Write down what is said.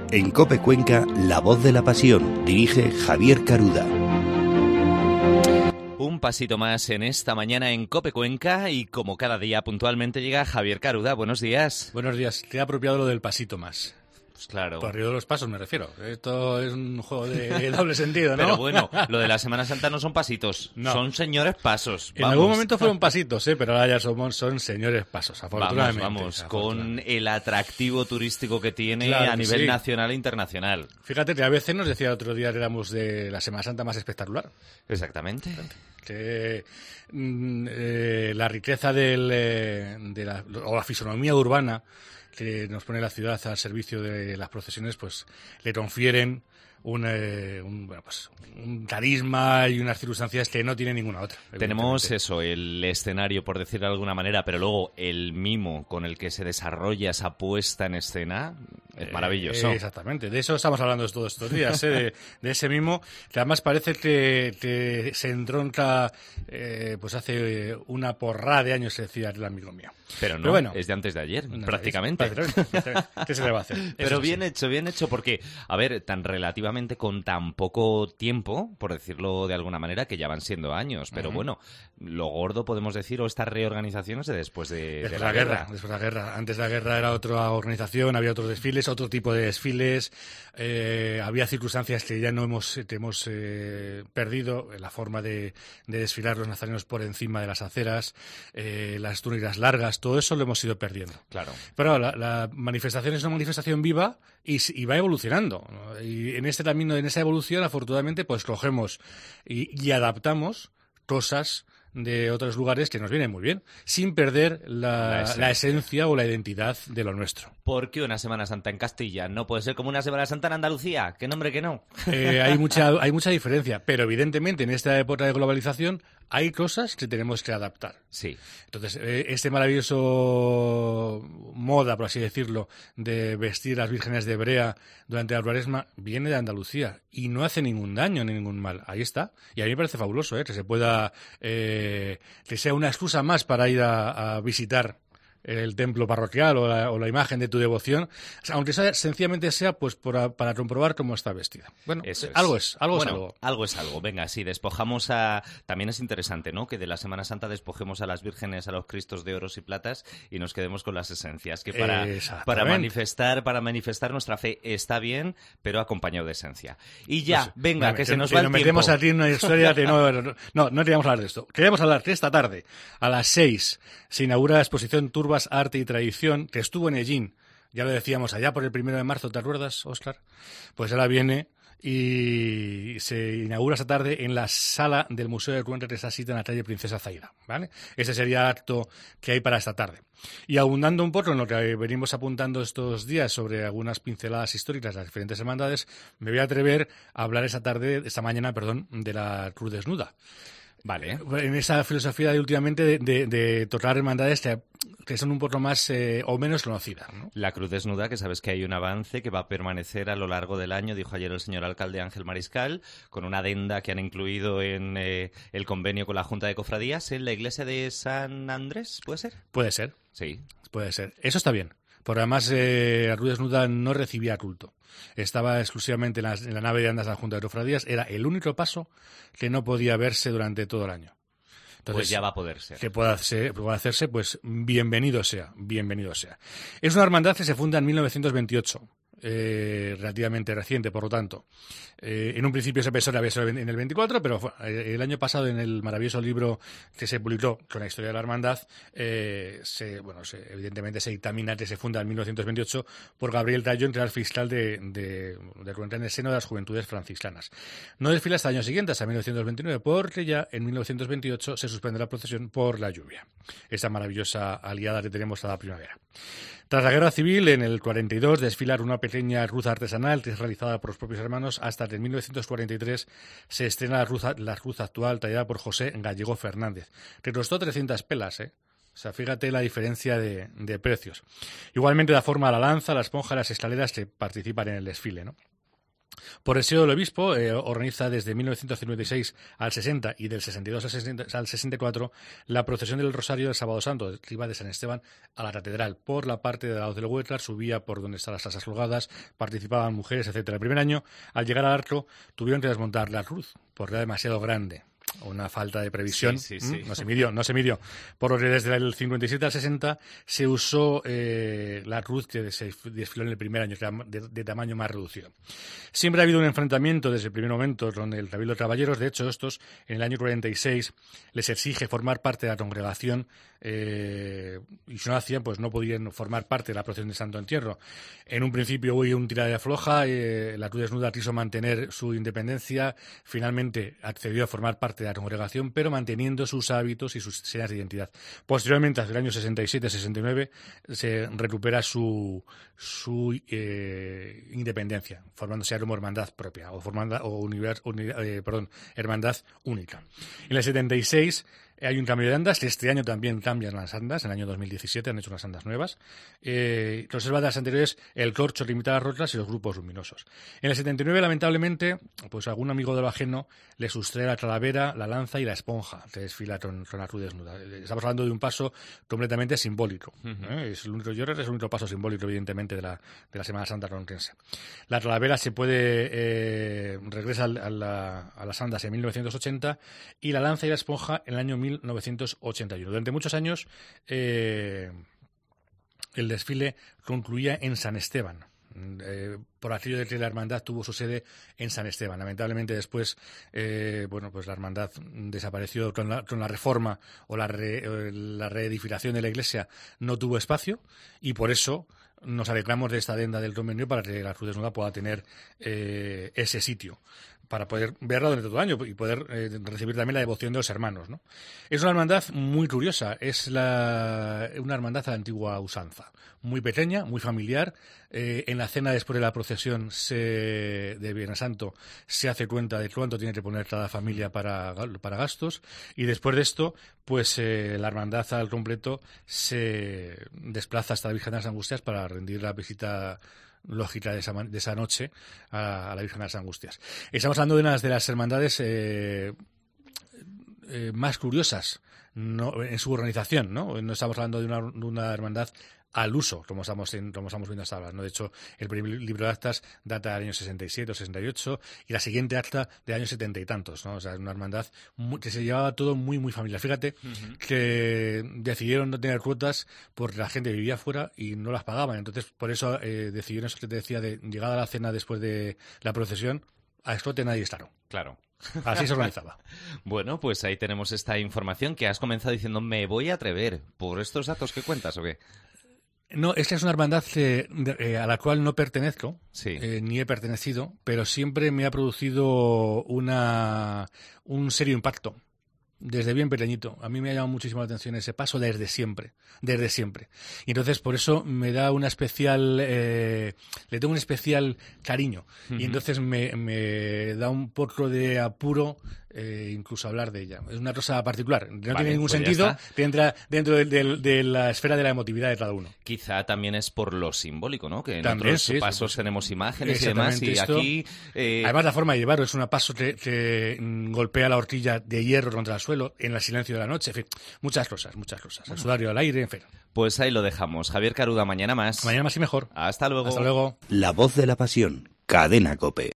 En COPE Cuenca, La Voz de la Pasión. Dirige Javier Caruda. Un pasito más en esta mañana en COPE Cuenca y como cada día puntualmente llega Javier Caruda. Buenos días. Buenos días. Te he apropiado lo del pasito más. Pues claro. Por arriba de los pasos me refiero. Esto es un juego de doble sentido, ¿no? Pero bueno, lo de la Semana Santa no son pasitos, no. Son señores pasos. En algún momento fueron pasitos, pero ahora ya son señores pasos, afortunadamente. Vamos, con el atractivo turístico que tiene claro a que nivel sí. nacional e internacional. Fíjate que a veces nos decía el otro día que éramos de la Semana Santa más espectacular. Exactamente. Que la riqueza o la fisonomía urbana que nos pone la ciudad al servicio de las procesiones, pues le confieren un carisma y unas circunstancias que no tiene ninguna otra. Tenemos eso, el escenario, por decirlo de alguna manera, pero luego el mimo con el que se desarrolla esa puesta en escena es maravilloso. Exactamente, de eso estamos hablando todos estos días, de ese mimo, que además parece que se entronca pues hace una porrada de años, se decía el amigo mío. Pero no, bueno, es de antes de ayer, prácticamente. ¿Qué se le va a hacer? Pero eso bien sí. hecho, porque, a ver, tan relativamente con tan poco tiempo, por decirlo de alguna manera, que ya van siendo años, pero bueno, lo gordo podemos decir, o estas reorganizaciones de después de la guerra. Después de la guerra. Antes de la guerra era otra organización, había otros desfiles, otro tipo de desfiles, había circunstancias que ya no hemos perdido, la forma de desfilar los nazarenos por encima de las aceras, las túnicas largas, todo eso lo hemos ido perdiendo. Claro. Pero la manifestación es una manifestación viva y va evolucionando, ¿no? Y en esa evolución, afortunadamente, pues cogemos y adaptamos cosas de otros lugares que nos vienen muy bien, sin perder la esencia o la identidad de lo nuestro. ¿Por qué una Semana Santa en Castilla no puede ser como una Semana Santa en Andalucía? ¿Qué nombre que no? Hay mucha diferencia, pero evidentemente en esta época de globalización hay cosas que tenemos que adaptar. Sí. Entonces, este maravilloso moda, por así decirlo, de vestir a las vírgenes de Brea durante la Cuaresma viene de Andalucía y no hace ningún daño ni ningún mal. Ahí está. Y a mí me parece fabuloso, que se pueda, que sea una excusa más para ir a visitar el templo parroquial o la imagen de tu devoción, o sea, aunque sencillamente sea pues para comprobar cómo está vestida. Bueno, algo es algo. Algo es algo. Venga, sí, despojamos también es interesante, ¿no? Que de la Semana Santa despojemos a las vírgenes, a los cristos de oros y platas y nos quedemos con las esencias, que para manifestar nuestra fe está bien, pero acompañado de esencia. Y ya, pues, venga, que se nos va el tiempo. Nos metemos aquí en una historia que no queríamos hablar de esto. Queríamos hablar que esta tarde, a las 6, se inaugura la exposición Turbas, Arte y Tradición, que estuvo en Ellín, ya lo decíamos, allá por el 1 de marzo, ¿te acuerdas, Óscar? Pues ahora viene y se inaugura esta tarde en la sala del Museo de Cuenca, que está situada en la calle Princesa Zaida, ¿vale? Ese sería el acto que hay para esta tarde. Y abundando un poco en lo que venimos apuntando estos días sobre algunas pinceladas históricas de las diferentes hermandades, me voy a atrever a hablar esta mañana, de la Cruz Desnuda. Vale. En esa filosofía de últimamente de tocar hermandades que son un poco más o menos conocidas, ¿no? La Cruz Desnuda, que sabes que hay un avance que va a permanecer a lo largo del año, dijo ayer el señor alcalde Ángel Mariscal, con una adenda que han incluido en el convenio con la Junta de Cofradías en la iglesia de San Andrés, ¿puede ser? Puede ser. Sí. Puede ser. Eso está bien. Porque además la Cruz Desnuda no recibía culto. Estaba exclusivamente en la nave de andas de la Junta de Cofradías. Era el único paso que no podía verse durante todo el año. Entonces, pues ya va a poder ser. Que pueda hacerse, pues bienvenido sea. Es una hermandad que se funda en 1928. Relativamente reciente, por lo tanto. En un principio se pensó que había sido en el 24, pero el año pasado, en el maravilloso libro que se publicó con la historia de la hermandad, evidentemente se dictamina que se funda en 1928 por Gabriel Tallón, que era el fiscal de Cuenca en el seno de las Juventudes Franciscanas. No desfila hasta el año siguiente, hasta 1929, porque ya en 1928 se suspende la procesión por la lluvia. Esa maravillosa aliada que tenemos a la primavera. Tras la Guerra Civil, en el 42, desfilar una pequeña cruz artesanal que es realizada por los propios hermanos, hasta que en 1943 se estrena la cruz actual tallada por José Gallego Fernández, que costó 300 pelas, O sea, fíjate la diferencia de precios. Igualmente da forma a la lanza, la esponja, las escaleras que participan en el desfile, ¿no? Por deseo del obispo, organiza desde 1956 al 60 y del 62 al 64 la procesión del Rosario del Sábado Santo, que iba de San Esteban a la catedral. Por la parte de la Hoz del Huétar, subía por donde están las casas colgadas, participaban mujeres, etcétera. El primer año, al llegar al arco, tuvieron que desmontar la cruz, porque era demasiado grande. Una falta de previsión. Sí. No se midió. Por lo que desde el 57 al 60 se usó la cruz que se desfiló en el primer año, que era de tamaño más reducido. Siempre ha habido un enfrentamiento desde el primer momento con el Cabildo de Caballeros. De hecho, estos, en el año 46, les exige formar parte de la congregación y si no hacían, pues no podían formar parte de la procesión de Santo Entierro. En un principio hubo un tira de afloja, la Cruz Desnuda quiso mantener su independencia, finalmente accedió a formar parte de la congregación, pero manteniendo sus hábitos y sus señas de identidad. Posteriormente, hacia el año 67-69, se recupera su independencia, formándose como hermandad propia, hermandad única. En el 76 hay un cambio de andas, este año también cambian las andas, en el año 2017 han hecho unas andas nuevas. Conserva de las anteriores el corcho, limitadas rotas y los grupos luminosos. En el 79, lamentablemente, pues algún amigo de lo ajeno le sustrae la calavera, la lanza y la esponja que desfila con la Cruz Desnuda. Estamos hablando de un paso completamente simbólico. Es el único paso simbólico, evidentemente, de la Semana Santa ronquense. La calavera se puede regresa a las andas en 1980 y la lanza y la esponja en el año 1981. Durante muchos años el desfile concluía en San Esteban. Por aquello de que la hermandad tuvo su sede en San Esteban. Lamentablemente después pues la hermandad desapareció con la reforma o la reedificación de la iglesia, no tuvo espacio y por eso nos alegramos de esta adenda del convenio para que la Cruz Desnuda pueda tener ese sitio, para poder verla durante todo el año y poder recibir también la devoción de los hermanos, ¿no? Es una hermandad muy curiosa, es una hermandad a la antigua usanza, muy pequeña, muy familiar. En la cena después de la procesión de Viernes Santo se hace cuenta de cuánto tiene que poner cada familia para gastos y después de esto pues la hermandad al completo se desplaza hasta la Virgen de las Angustias para rendir la visita lógica de esa noche a la Virgen de las Angustias. Estamos hablando de una de las hermandades más curiosas en su organización, ¿no? No estamos hablando de una hermandad al uso, como estamos viendo hasta ahora, ¿no? De hecho, el primer libro de actas data del año 67 o 68 y la siguiente acta de años 70 y tantos, ¿no? O sea, es una hermandad que se llevaba todo muy, muy familiar. Fíjate que decidieron no tener cuotas porque la gente vivía fuera y no las pagaban. Entonces, por eso decidieron eso que te decía de llegada a la cena después de la procesión, a escote nadie estará. Claro. Así se organizaba. Bueno, pues ahí tenemos esta información que has comenzado diciendo, me voy a atrever. ¿Por estos datos que cuentas o qué? No, esta es una hermandad a la cual no pertenezco, sí. Ni he pertenecido, pero siempre me ha producido un serio impacto. Desde bien pequeñito. A mí me ha llamado muchísimo la atención ese paso desde siempre. Y entonces por eso me da una especial, le tengo un especial cariño. Y entonces me da un poco de apuro incluso hablar de ella. Es una cosa particular. No tiene ningún sentido, entra dentro de la esfera de la emotividad de cada uno. Quizá también es por lo simbólico, ¿no? Que en también, otros pasos tenemos imágenes y demás, y aquí... Además, la forma de llevarlo es un paso que golpea la horquilla de hierro contra el suelo en el silencio de la noche, en fin, muchas cosas. El sudario al aire, en fin. Pues ahí lo dejamos. Javier Caruda, mañana más. Mañana más y mejor. Hasta luego. Hasta luego. La voz de la pasión, Cadena COPE.